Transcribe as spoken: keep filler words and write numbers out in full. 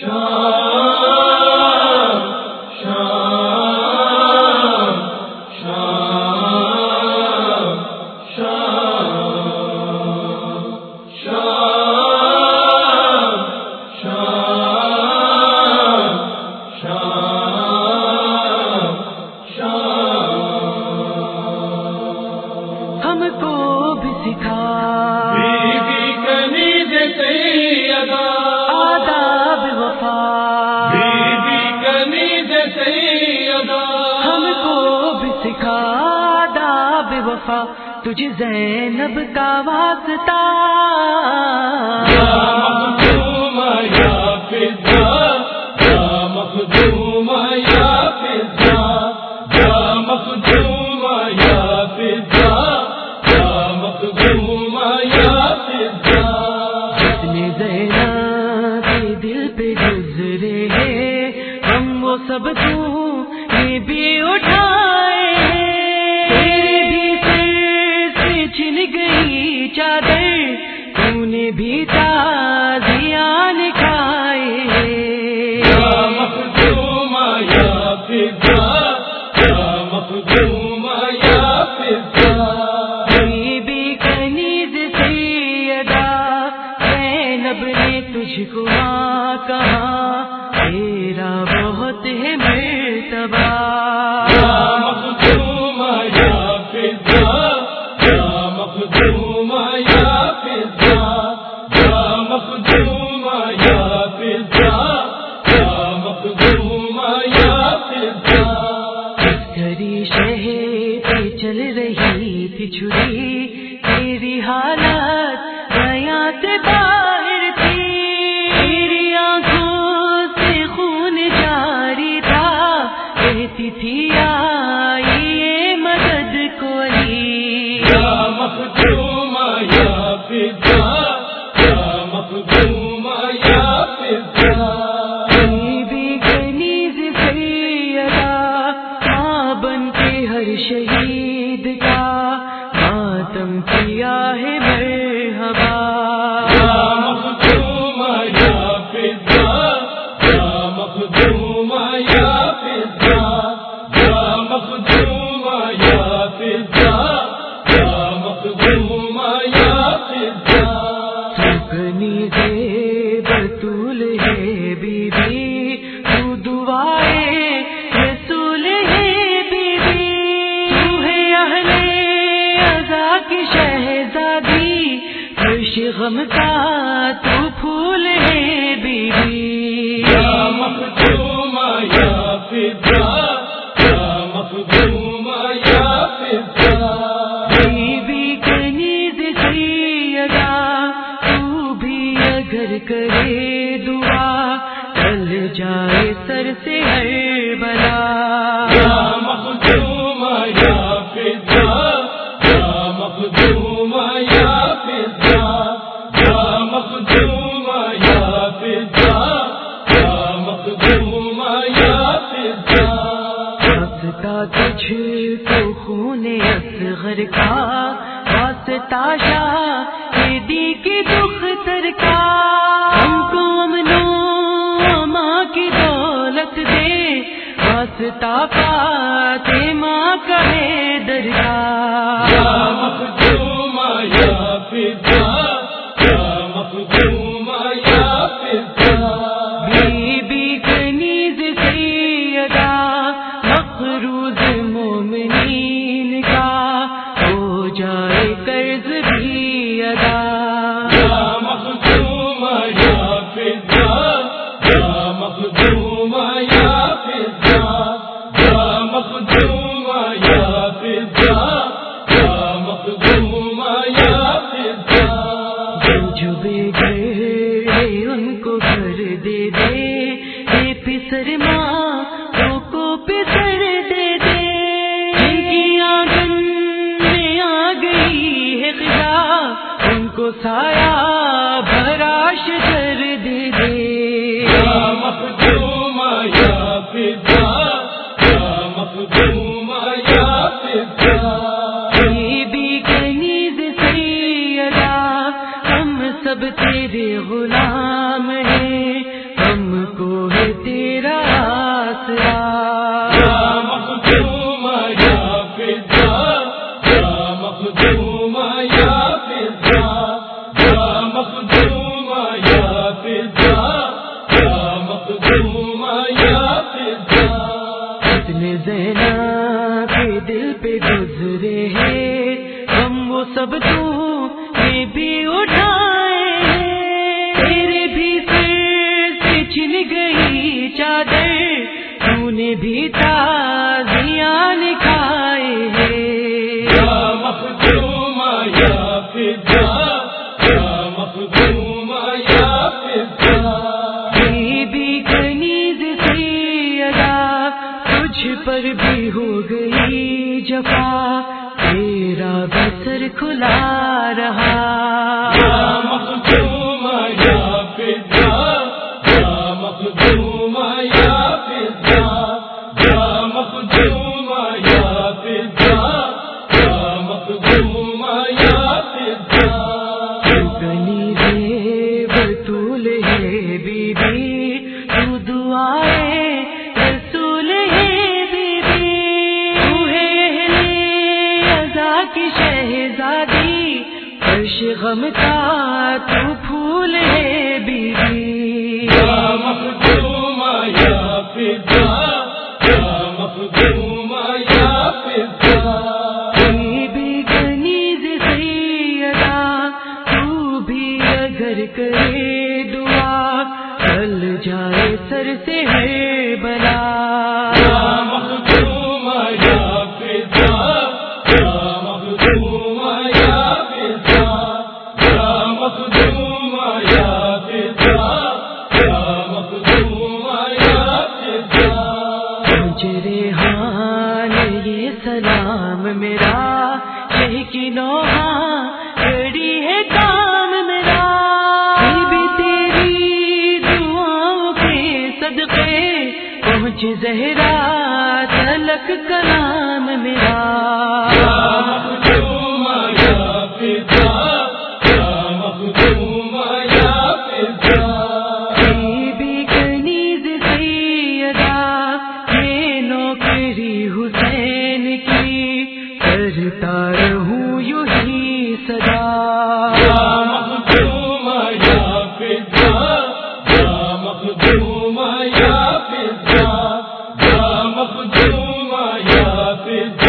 تجھ زینب کا واسطہ یا مخدوم یا فضا، یا مخدوم یا فضا، یا مخدوم یا فضا، یا مخدوم یا فضا۔ جس نے زینب کے دل پہ گزرے ہیں ہم وہ سب تو یہ بھی اٹھائے ہیں، چھن گئی چادر تو نے بھی تازیان کھائے۔ یا مخدوم یا فضا، یا مخدوم یا فضا۔ بی بی کنیز سیدہ زینب نے تجھ کو ماں کہا، تیرا بہت ہے مرتبہ۔ یا مخدوم یا فضا، یا مخدوم یا فضا، یا مخدوم یا فضا، یا مخدوم یا فضا۔ عسکری شہر پہ چل رہی تھی چھری، تیری حالت بیاں سے باہر تھی، تیری آنکھوں سے خون جاری تھا، کہتی تھی آئیے مدد کو علی۔ یا مخدوم یا فضا، یا مخدوم یا فضا۔ بی بی کنیز سیدہ ماں بن کے ہر شہید کا ماتم کیا ہے مرحبا۔ یا مخدوم یا فضا، یا مخدوم یا فضا، یا مخدوم یا فضا، یا مخدوم یا فضا۔ کنیز بطول ہے بی بی، تو دعائے رسول ہے بی بی، تو ہے اہل عزا کی شہزادی، خوش غم کا تو پھول ہے بی بی۔ یا مخدوم یا فضا، یا مخدوم یا فضا۔ بی بی کنیز سیدہ تو بھی اگر کرے دعا، ٹل جائے سر سے ہر بلا۔ یا مخدوم یا فضا، یا مخدوم یا فضا، یا مخدوم یا فضا، یا مخدوم یا فضا۔ واسطہ تجھ کو خون اصغر کا، واسطہ شاہ دی کی دختر کا، ہم کو امن و امان کی دولت دے، واسطہ فاطمہ کا ہے درگاہ۔ یا مخدوم یا فضا، یا مخدوم یا فضا۔ بی بی کنیز سیدہ مقروض مومنین کا، ہو جائے قرض بھی ادا۔ یا مخدوم یا فضا، یا مخدوم یا فضا، یا مخدوم یا فضا، یا مخدوم یا فضا۔ جو بے گھر ان کو گھر دے دے، اے پسر ماں کو پسر دے دے، جن کی آنگن میں آ گئی ہے خدا، ان کو سایہ بھرا شجر دے دے۔ یا مخدوم یا فضا، یا مخدوم یا فضا۔ بی بی کنیز سیدہ ہم سب تیرے غلام ہیں، ہم کو مخدوما یا فدا اتنے زینب کے دل پہ گزرے ہیں ہم وہ سب تو یہ بھی اٹھائے ہیں تیرے بھی سر سے چھن گئی چادر تو نے بھی تازیاں نکھائے ہیں یا مخدوما یا فدا یا مخدوما یا فدا یہ بھی کنیز سے ادا تجھ پر بھی ہو گئی جفا تیرا بسر کھلا رہا یا مخدوما یا فدا یا مخدوما یا فدا یا مخدوما یا فدا یا مخدوما یا فدا کنیز بطول ہے بی بی تو دعائے رسول ہے بی بی تو ہے اہل عزا کی شہزادی عرش غم کا تو پھول ہے بی بی یا مخدوما یا فدا یا مخدوما یا فدا یہ بھی کنیز سیدہ تو بھی اگر کرے دعا ٹل جائے سر سے ہے بلا یا مخدوما یا فدا یا مخدوما یا فدا یا مخدوما یا فدا یا مخدوما یا فدا مجھے ریحان یہ سلام میرا شہ کی نوحہ کڑی ہے کام میرا بی بی تیری دعاؤں کے صدقے پہنچ زہرا تلک کلام میرا یا مخدوما یا فدا یا مخدوما یا فدا بی بی کنیز سیدہ یہ نوکری حسین کی کرتا رہوں یوں ہی صدا یا مخدوما یا فدا یا مخدوما یا فدا یا مخدوما یا فدا